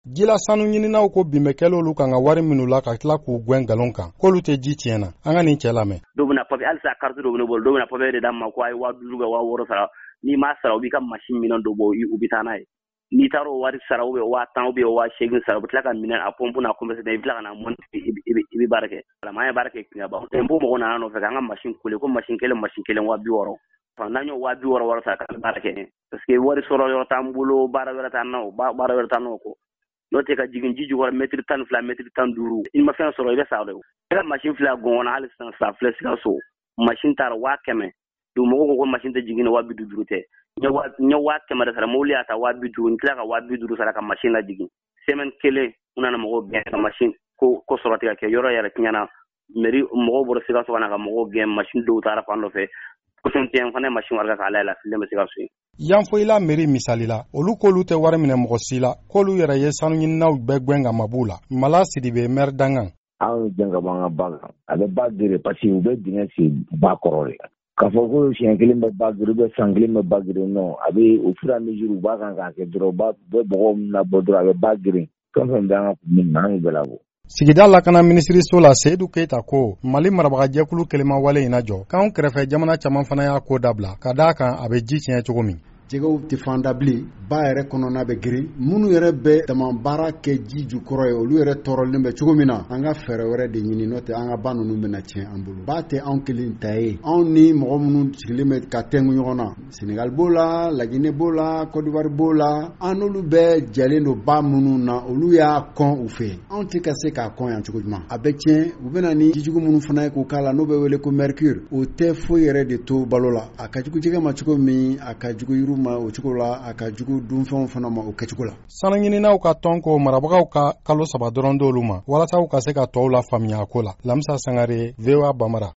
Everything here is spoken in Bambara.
Jila sanu ɲininaw ko bimbekɛlolu kan ka wari minnu la ka tila k'u gwen galon kan k'olu tɛ ji tiɲɛna an ka nin cɛ lamɛn. Dɔw bɛna papier halisa carte dɔw bɛ ne bolo dɔw bɛna papier de d'a ma ko a ye 5000 ou 6000 sara n'i m'a sara u b'i ka machine minɛn dɔ bɔ u bɛ taa n'a ye n'i taara o wari sara ou bien 1000 ou bien 8000 sara u bɛ tila ka minɛn a pompe n'a compresser i bɛ tila ka na monter i bɛ baara kɛ an ye baara kɛ tiɲɛ ban impôt mɔgɔw nana nɔfɛ k'an ka machine kole ko machine kelen 6000 n'an y'o 6000 sara ka baara kɛ parce que wari sɔrɔ yɔrɔ t'an bolo baara wɛrɛ t'an na baara wɛrɛ t'an na ko n'o tɛ ka jigin ji jukɔrɔ mètre 12 mètre 15 i ma fɛn sɔrɔ i bɛ sa de i ka machine filɛ gɔngɔnna hali sisan sa filɛ Sikaso machine taara 500 donc mɔgɔw ko machine tɛ jigin 250 tɛ n ye 500 de sara mobili y'a ta 250 n tila ka 250 sara ka machine la jigin semaine kelen u nana mɔgɔw gɛn ka machine ko sɔrɔ tɛ ka kɛ yɔrɔ yɛrɛ tiɲɛna mairie mɔgɔw bɔra Sikaso kana ka mɔgɔw gɛn machine dɔw taara fan dɔ fɛ kusuntiɲɛ fana machine warga k'a layɛ la filen bɛ Sikaso Yanfoyila mairie misali la olu k'olu tɛ wari minɛ mɔgɔ si la k'olu yɛrɛ ye sanu ɲininaw bɛɛ gwen ka mabu la Mala Sidibe maire Dangan anw jɛn ka bɔ an ka ba kan a bɛ ba gere parce que u bɛ dingɛ sen ba kɔrɔ de k'a fɔ ko siɲɛ kelen bɛ ba gere san kelen bɛ ba gere non a bɛ au fur et à mesure u b'a kan k'a kɛ dɔrɔn bɛ mɔgɔw na bɔ dɔrɔn a bɛ ba gere fɛn fɛn bɛ an ka commune na an bɛ la bɔ. Sigida lakana minisiriso la Seydou Keita ko Mali marabagajɛkulu kelema wale in najɔ k'anw kɛrɛfɛ jamana caman fana y'a ko dabila ka d'a kan a bɛ ji tiɲɛ cogo min. Jɛgɛw tɛ fanda bilen ba yɛrɛ kɔnɔna bɛ girin minnu yɛrɛ bɛ dama baara kɛ ji jukɔrɔ ye olu yɛrɛ tɔɔrɔlen bɛ cogo min na an ka fɛɛrɛ wɛrɛ de ɲini n'o tɛ an ka ba ninnu bɛna tiɲɛ an bolo ba tɛ anw kelen ta ye anw ni mɔgɔ minnu sigilen bɛ ka tɛngu ɲɔgɔn na Senegal b'o la Laginɛ b'o la Côte d'Ivoire b'o la an n'olu bɛɛ jɛlen don ba minnu na olu y'a kɔn u fɛ anw tɛ ka se k'a kɔn yan cogo juman a bɛ tiɲɛ u bɛna ni jijugu minnu fana ye k'u k'a la n'o bɛ wele ko mercure o tɛ foyi yɛrɛ de to balo la a ka jugu jɛgɛ ma cogo min a ka jugu yiriw ma o cogo la a ka jugu dunfɛnw fana ma o kɛcogo la. Sanu ɲininaw ka tɔn ko marabagaw ka kalo 3 dɔrɔn d'olu ma walasa u ka se ka tɔw la faamuya ko la. Lamisa Sangare, VOA Bamara.